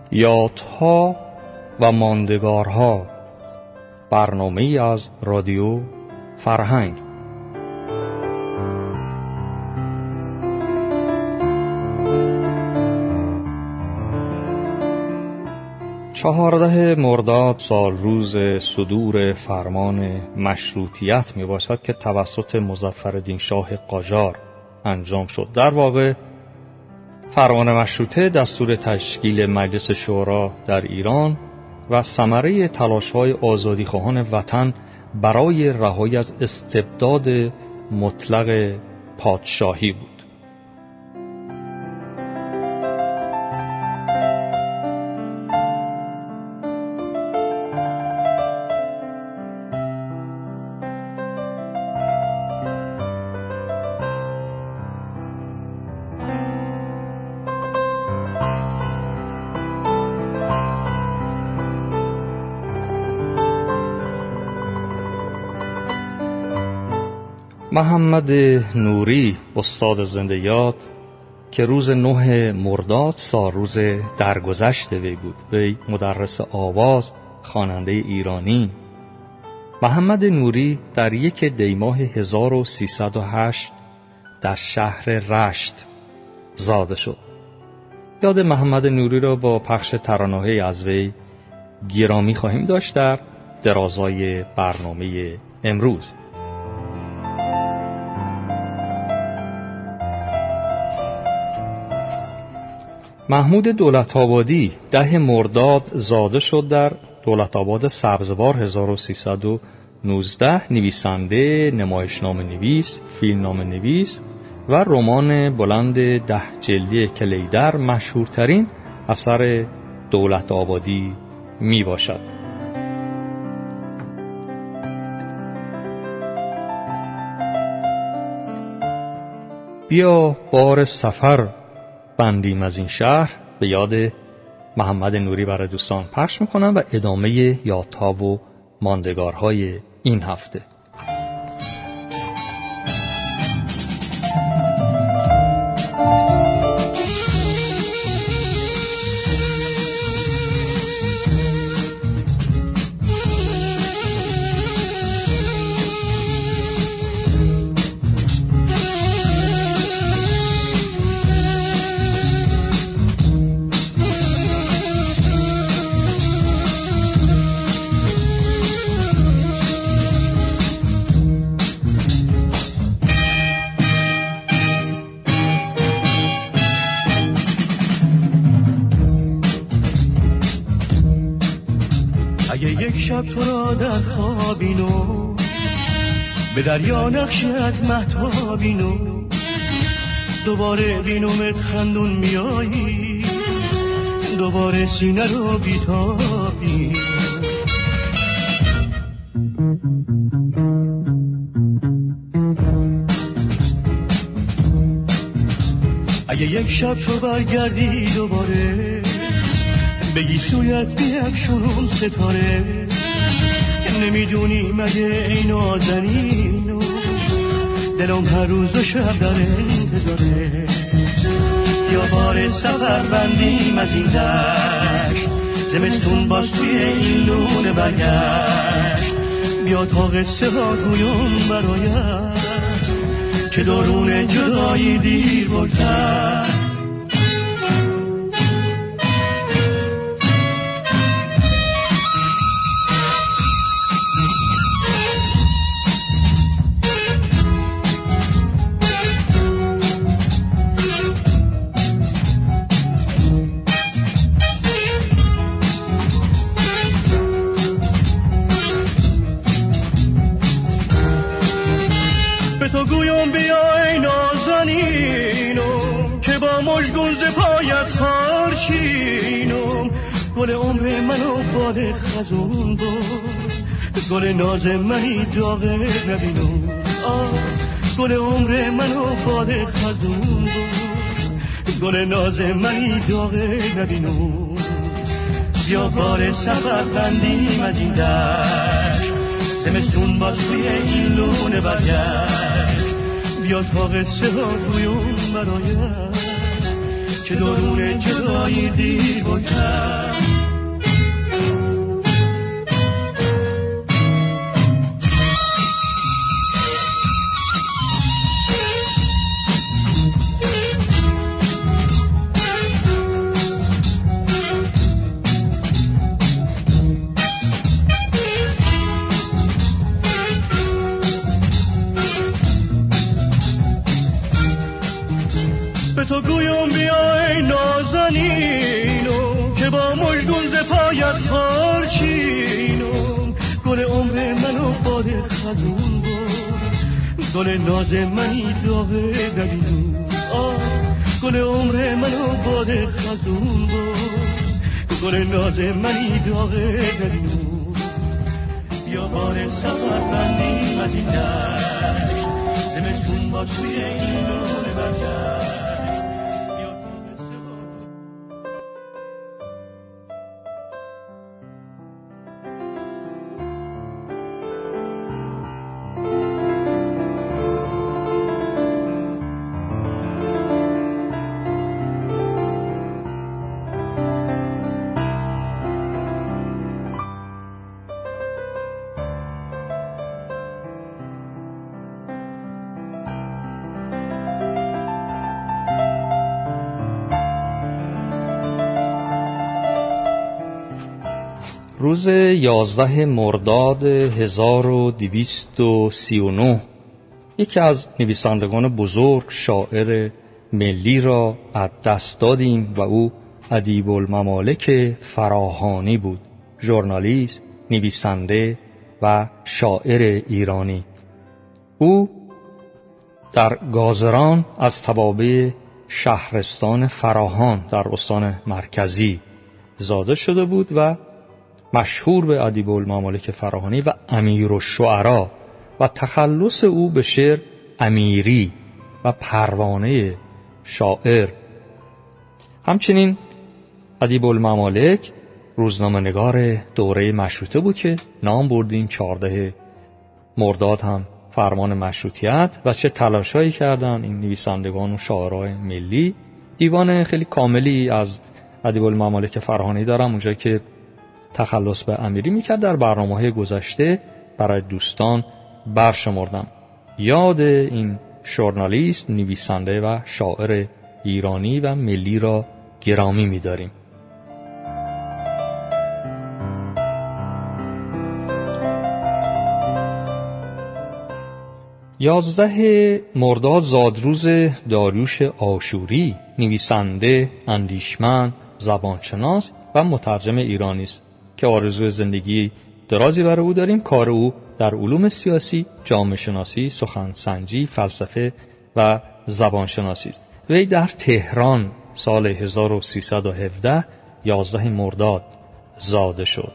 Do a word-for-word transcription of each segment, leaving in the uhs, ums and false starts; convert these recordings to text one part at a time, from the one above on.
یادها و ماندگارها، برنامه‌ای از رادیو فرهنگ. چهارده مرداد سال روز صدور فرمان مشروطیت می باشد که توسط مظفرالدین شاه قاجار انجام شد. در واقع فرمان مشروطه دستور تشکیل مجلس شورا در ایران و ثمره تلاش‌های آزادیخواهان وطن برای رهایی از استبداد مطلق پادشاهی بود. محمد نوری استاد زنده یاد که روز نه مرداد سال روز درگذشت وی بود، وی مدرس آواز، خواننده ایرانی. محمد نوری در یک دیماه هزار و سیصد و هشت در شهر رشت زاده شد. یاد محمد نوری را با پخش ترانه‌های از وی گرامی خواهیم داشت در درازای برنامه امروز. محمود دولت‌آبادی ده مرداد زاده شد در دولت‌آباد سبزوار هزار و سیصد و نوزده. نویسنده، نمایشنامه نویس، فیلمنامه نویس و رمان بلند ده جلدی کلیدر مشهورترین اثر دولت‌آبادی می باشد. بیا بار سفر بندیم از این شهر به یاد محمد نوری برای دوستان پخش میکنم و ادامه یادها و ماندگارهای این هفته. تو را در خوابینو به دریا نقشی از مهتابینو دوباره بینومت خندون میایی دوباره سینه رو بیتابی اگه یک شب تو برگردی دوباره بگی سویت بیفشونم ستاره نمیدونی مگه ای نازنینو دلم هر روز و شب در انتظاره یا بار سفر بندیم از این دشت زمستون باز توی این لونه برگشت بیا تا قصه ها گویم برایت که درون جدایی دیر بردن خزون بود گل ناز منی داغه نبینو آه گل عمر منو فاده خزون بود گل ناز منی داغه نبینو بیا بار سفر بندیم از این دشت زمستون باز توی این لونه برگشت بیا تا قصه ها توی اون برایت که درون جدایی دیر و کم. تو گویم بیا ای نازنینم که با مژگون ز پایت خارچینم. گل عمر منو باد خزون بود، گل ناز منی داغه ببینم. آه گل عمر منو باد خزون بود، گل ناز منی داغه ببینم. بیا بار سفر بندیم از این دشت، زمستون با توی این نور برگشت. روز یازده مرداد هزار و دویست و سی و نه یکی از نویسندگان بزرگ شاعر ملی را از دست دادیم و او ادیب الممالک فراهانی بود، ژورنالیست، نویسنده و شاعر ایرانی. او در گازران از توابع شهرستان فراهان در استان مرکزی زاده شده بود و مشهور به ادیب الممالک فراهانی و امیرالشعرا و تخلص او به شعر امیری و پروانه شاعر. همچنین ادیب الممالک روزنامه‌نگار دوره مشروطه بود که نام بردیم چهارده مرداد هم فرمان مشروطیت و چه تلاشایی کردن این نویسندگان و شاعرای ملی. دیوان خیلی کاملی از ادیب الممالک فراهانی دارم اونجا که تخلص به امیری میکرد، در برنامه‌های گذشته برای دوستان برشمردم. یاد این ژورنالیست، نویسنده و شاعر ایرانی و ملی را گرامی می‌داریم. یازده مرداد زادروز داریوش آشوری، نویسنده، اندیشمند، زبانشناس و مترجم ایرانی است که آرزوی زندگی درازی برای او داریم. کار او در علوم سیاسی، جامعه شناسی، سخنسنجی، فلسفه و زبانشناسی است. وی در تهران سال هزار و سیصد و هفده یازده مرداد زاده شد.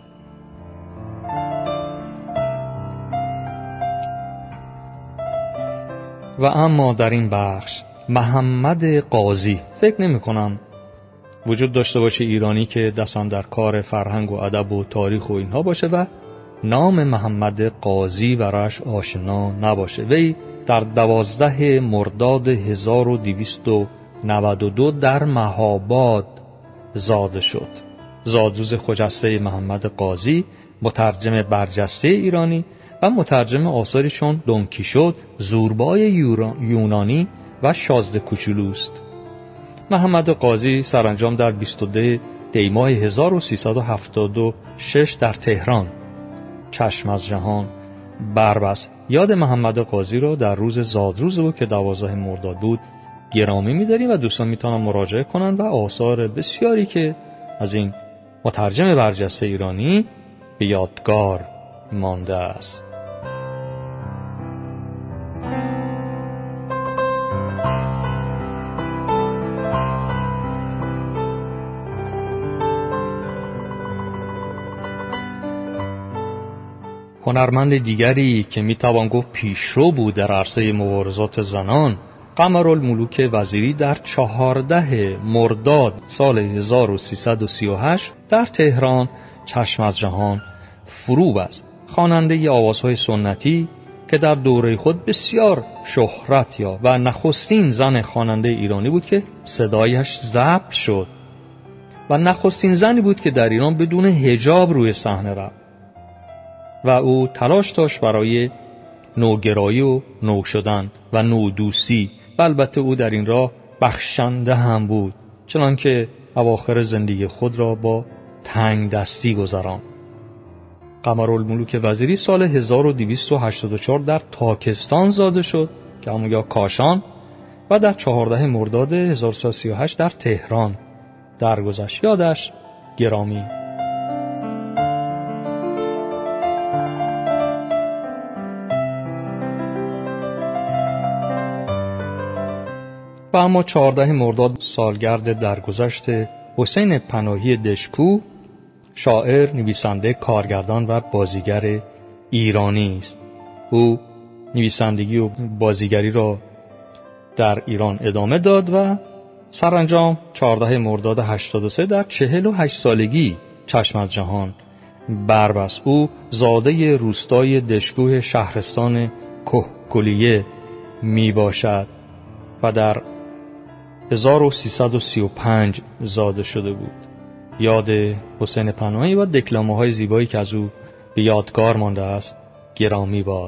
و اما در این بخش محمد قاضی، فکر نمی کنم وجود داشته باشه ایرانی که دستن در کار فرهنگ و ادب و تاریخ و اینها باشه و نام محمد قاضی براش آشنا نباشه. وی در دوازده مرداد هزار و دویست و نود و دو در مهاباد زاده شد. زادروز خجسته محمد قاضی، مترجم برجسته ایرانی و مترجم آثاری چون دون کیشوت، زوربای یونانی و شازده کوچولوست. محمد قاضی سرانجام در بیست و دو دی ماه هزار و سیصد و هفتاد و شش در تهران چشم از جهان بربست. یاد محمد قاضی را در روز زادروز او که دوازده مرداد بود گرامی می‌داریم و دوستان میتونن مراجعه کنن و آثار بسیاری که از این مترجم برجسته ایرانی به یادگار مانده است. هنرمند دیگری که میتوان گفت پیشرو بود در عرصه مبارزات زنان، قمرالملوک وزیری در چهارده مرداد سال هزار و سیصد و سی و هشت در تهران چشم از جهان فرو بست. خواننده آوازهای سنتی، که در دوره خود بسیار شهرت یافت و نخستین زن خواننده ایرانی بود که صدایش ضبط شد و نخستین زنی بود که در ایران بدون حجاب روی صحنه رفت و او تلاش داشت برای نوگرایی و نو شدن و نودوستی و البته او در این راه بخشنده هم بود، چنانکه اواخر زندگی خود را با تنگ دستی گذراند. قمرالملوک وزیری سال هزار و دویست و هشتاد و چهار در تاکستان زاده شد که همون یا کاشان و در چهاردهم مرداد هزار و سیصد و سی و هشت در تهران درگذشت. یادش گرامی. و اما چهاردهم مرداد سالگرد درگذشت حسین پناهی دشکو، شاعر، نویسنده، کارگردان و بازیگر ایرانی است. او نویسندگی و بازیگری را در ایران ادامه داد و سرانجام چهاردهم مرداد هشتاد و سه در چهل و هشت سالگی چشم از جهان بربست. او زاده روستای دشکوه شهرستان کهگلیه می باشد و در هزار و سیصد و سی و پنج زاده شده بود. یاد حسین پناهی و دکلمه های زیبایی که از او به یادگار مانده است گرامی باد.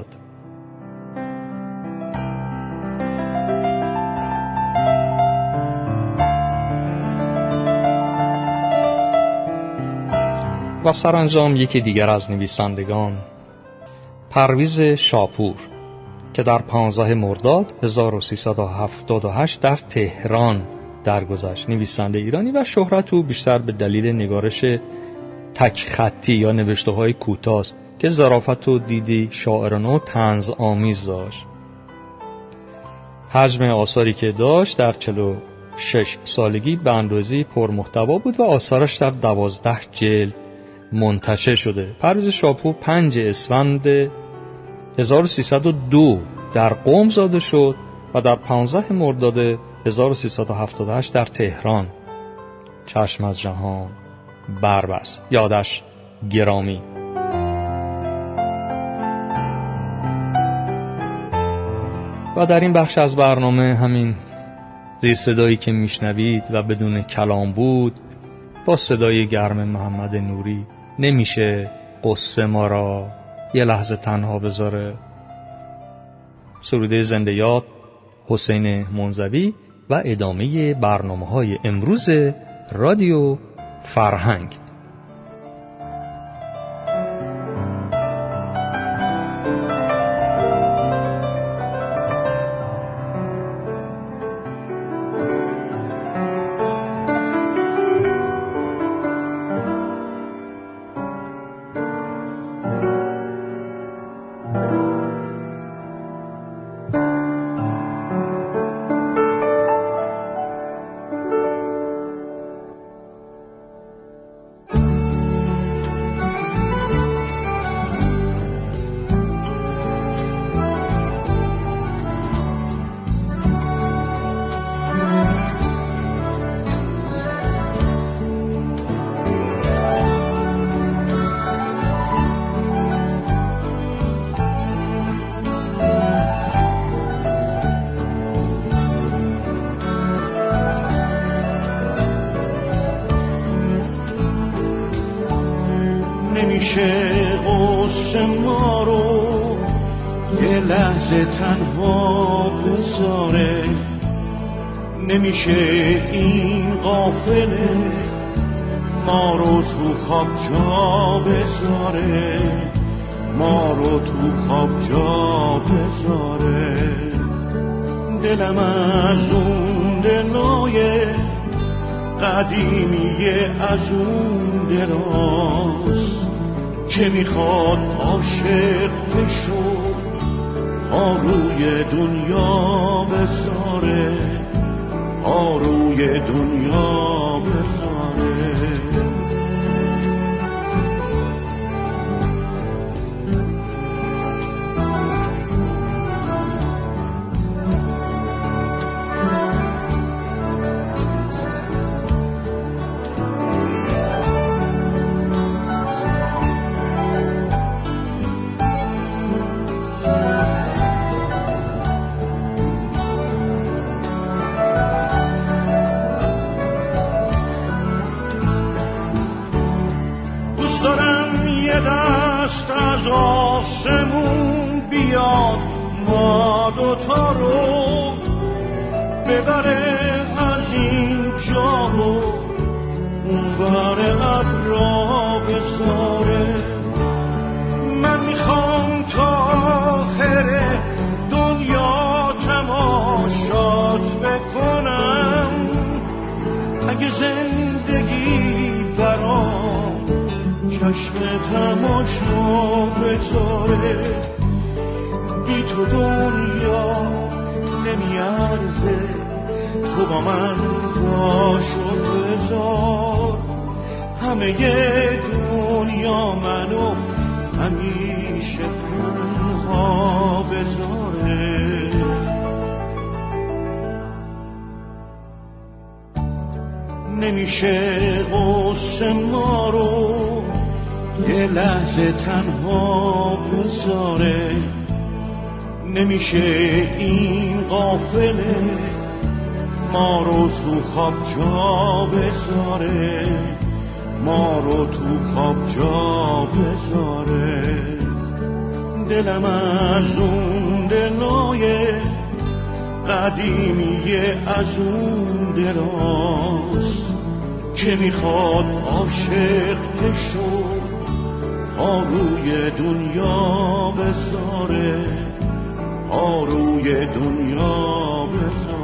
و سرانجام یکی دیگر از نویسندگان، پرویز شاپور، که در پانزدهم مرداد هزار و سیصد و هفتاد و هشت در تهران درگذشت. نویسنده ایرانی و شهرت او بیشتر به دلیل نگارش تک خطی یا نوشته‌های کوتاه است که ظرافت و دیدی شاعرانه و طنز آمیز داشت. حجم آثاری که داشت در چهل و شش سالگی به اندازه‌ای پرمحتوا بود و آثارش در دوازده جلد منتشر شده. پرویز شاپور پنج اسفند هزار و سیصد و دو در قم زاده شد و در پانزدهم مرداد هزار و سیصد و هفتاد و هشت در تهران چشم از جهان بربست. یادش گرامی. و در این بخش از برنامه همین زیر صدایی که میشنوید و بدون کلام بود با صدای گرم محمد نوری نمیشه قصه ما را یه لحظه تنها بذاره. سروده زنده یاد حسین منزوی و ادامه برنامه‌های امروز رادیو فرهنگ. نمیشه قصه ما رو یه لحظه تنها بذاره، نمیشه این قافله ما رو تو خواب جا بذاره، ما رو تو خواب جا بذاره. دلم از اون دلای قدیمیه، از اون دلاست که میخواد عاشق بشو پا روی دنیا بذاره، پا روی دنیا بذاره. چشم تماشا بذاره، بی تو دنیا نمیارزه، تو با من باش و بذار، همه دنیا منو همیشه تنها بذاره. نمیشه غصه ما رو یه لحظه تنها بذاره، نمیشه این قافله ما رو تو خواب جا بذاره، ما رو تو خواب جا بذاره. دلم از اون دلای قدیمیه، از اون دلاست که میخواد عاشق بشو، پا روی دنیا بذاره، پا روی دنیا بذاره.